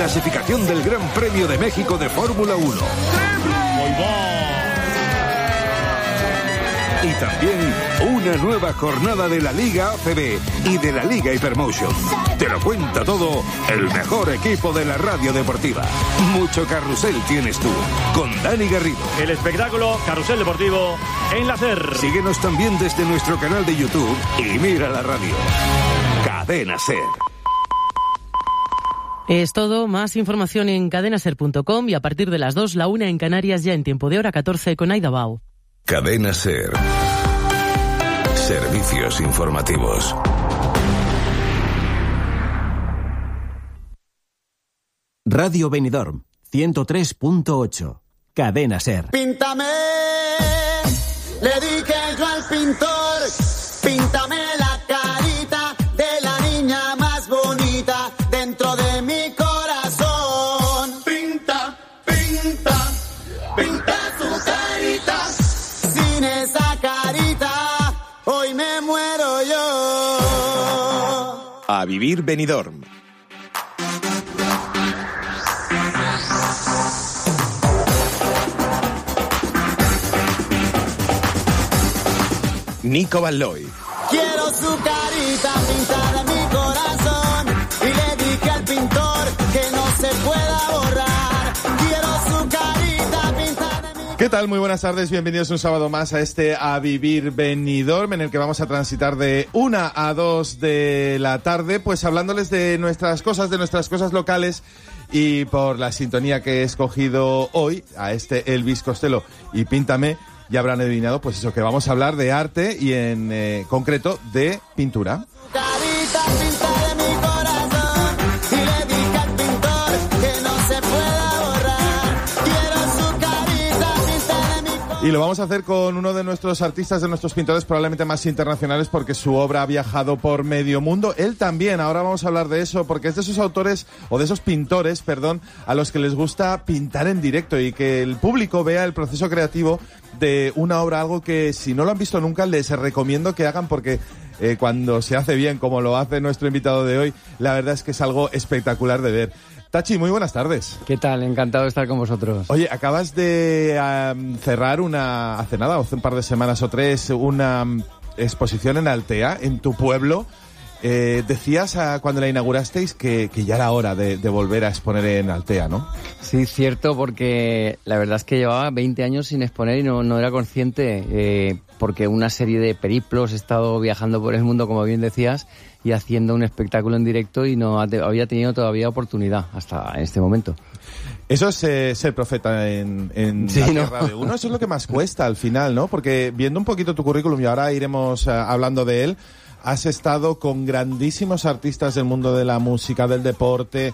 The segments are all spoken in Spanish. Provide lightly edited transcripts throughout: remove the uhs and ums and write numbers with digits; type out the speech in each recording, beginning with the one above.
clasificación del Gran Premio de México de Fórmula 1. Y también una nueva jornada de la Liga ACB y de la Liga Hypermotion. Te lo cuenta todo el mejor equipo de la radio deportiva. Mucho carrusel tienes tú, con Dani Garrido. El espectáculo Carrusel Deportivo en la SER. Síguenos también desde nuestro canal de YouTube y mira la radio. Cadena SER. Es todo, más información en cadenaser.com y a partir de las 2, la 1 en Canarias, ya en tiempo de hora 14 con Aida Bao. Cadena SER. Servicios informativos. Radio Benidorm, 103.8. Cadena SER. Píntame, le dije yo al pintor, píntame la carita de la niña más bonita dentro de mi corazón. Pinta, pinta, pinta su carita. Sin esa carita, hoy me muero yo. A vivir Benidorm. Nico Balloy. Quiero su carita pintada en mi corazón y le dije al pintor que no se pueda borrar. Quiero su carita pintada en mi... ¿Qué tal? Muy buenas tardes, bienvenidos un sábado más a este A Vivir Benidorm, en el que vamos a transitar de 1 a 2 de la tarde, pues hablándoles de nuestras cosas locales. Y por la sintonía que he escogido hoy, a este Elvis Costello y Píntame, ya habrán adivinado, pues eso, que vamos a hablar de arte y en concreto de pintura. Carita pintada en mi corazón y le dije al pintor que no se pueda borrar. Quiero su carita pintada en mi corazón. Y lo vamos a hacer con uno de nuestros artistas, de nuestros pintores probablemente más internacionales, porque su obra ha viajado por medio mundo. Él también, ahora vamos a hablar de eso, porque es de esos autores, o de esos pintores, perdón, a los que les gusta pintar en directo y que el público vea el proceso creativo de una obra, algo que si no lo han visto nunca les recomiendo que hagan, porque cuando se hace bien, como lo hace nuestro invitado de hoy, la verdad es que es algo espectacular de ver. Tachi, muy buenas tardes. ¿Qué tal? Encantado de estar con vosotros. Oye, acabas de cerrar hace un par de semanas o 3, una exposición en Altea, en tu pueblo. Decías cuando la inaugurasteis que ya era hora de volver a exponer en Altea, ¿no? Sí, cierto, porque la verdad es que llevaba 20 años sin exponer y no era consciente, porque una serie de periplos, he estado viajando por el mundo, como bien decías, y haciendo un espectáculo en directo y no había tenido todavía oportunidad hasta en este momento. Eso es ser profeta en sí, la ¿no? tierra de uno. Eso es lo que más cuesta al final, ¿no? Porque viendo un poquito tu currículum, y ahora iremos hablando de él, has estado con grandísimos artistas del mundo de la música, del deporte,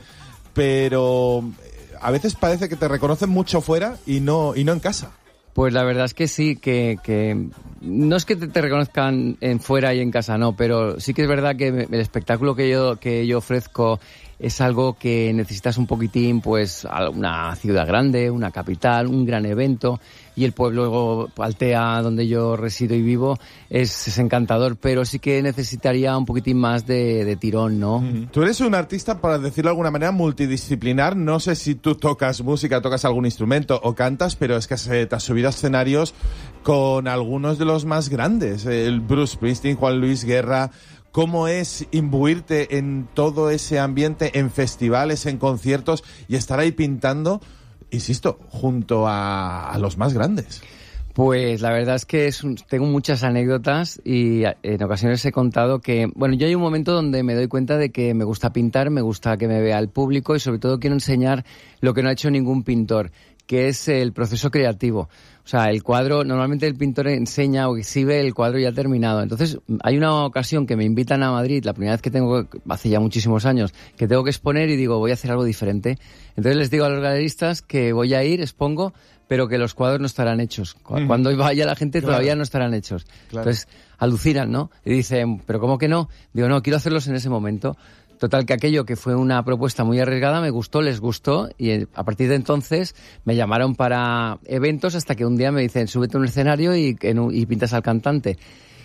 pero a veces parece que te reconocen mucho fuera y no en casa. Pues la verdad es que sí, que no es que te reconozcan en fuera y en casa, no, pero sí que es verdad que el espectáculo que yo ofrezco es algo que necesitas un poquitín, pues, una ciudad grande, una capital, un gran evento, y el pueblo Altea, donde yo resido y vivo, es encantador, pero sí que necesitaría un poquitín más de tirón, ¿no? Uh-huh. Tú eres un artista, para decirlo de alguna manera, multidisciplinar. No sé si tú tocas música, tocas algún instrumento o cantas, pero es que te has subido a escenarios con algunos de los más grandes, el Bruce Springsteen, Juan Luis Guerra. ¿Cómo es imbuirte en todo ese ambiente, en festivales, en conciertos, y estar ahí pintando, insisto, junto a los más grandes? Pues la verdad es que tengo muchas anécdotas y en ocasiones he contado que, bueno, yo hay un momento donde me doy cuenta de que me gusta pintar, me gusta que me vea el público y sobre todo quiero enseñar lo que no ha hecho ningún pintor, que es el proceso creativo. O sea, el cuadro, normalmente el pintor enseña o exhibe el cuadro ya terminado. Entonces, hay una ocasión que me invitan a Madrid, la primera vez hace ya muchísimos años, que tengo que exponer y digo, voy a hacer algo diferente. Entonces les digo a los galeristas que voy a ir, expongo, pero que los cuadros no estarán hechos. Cuando vaya la gente todavía no estarán hechos. Claro. Entonces, alucinan, ¿no? Y dicen, ¿pero cómo que no? Digo, no, quiero hacerlos en ese momento. Total, que aquello que fue una propuesta muy arriesgada me gustó, les gustó, y a partir de entonces me llamaron para eventos hasta que un día me dicen, súbete a un escenario y pintas al cantante.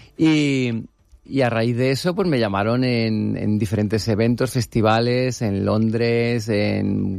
Y a raíz de eso, pues me llamaron en diferentes eventos, festivales, en Londres, en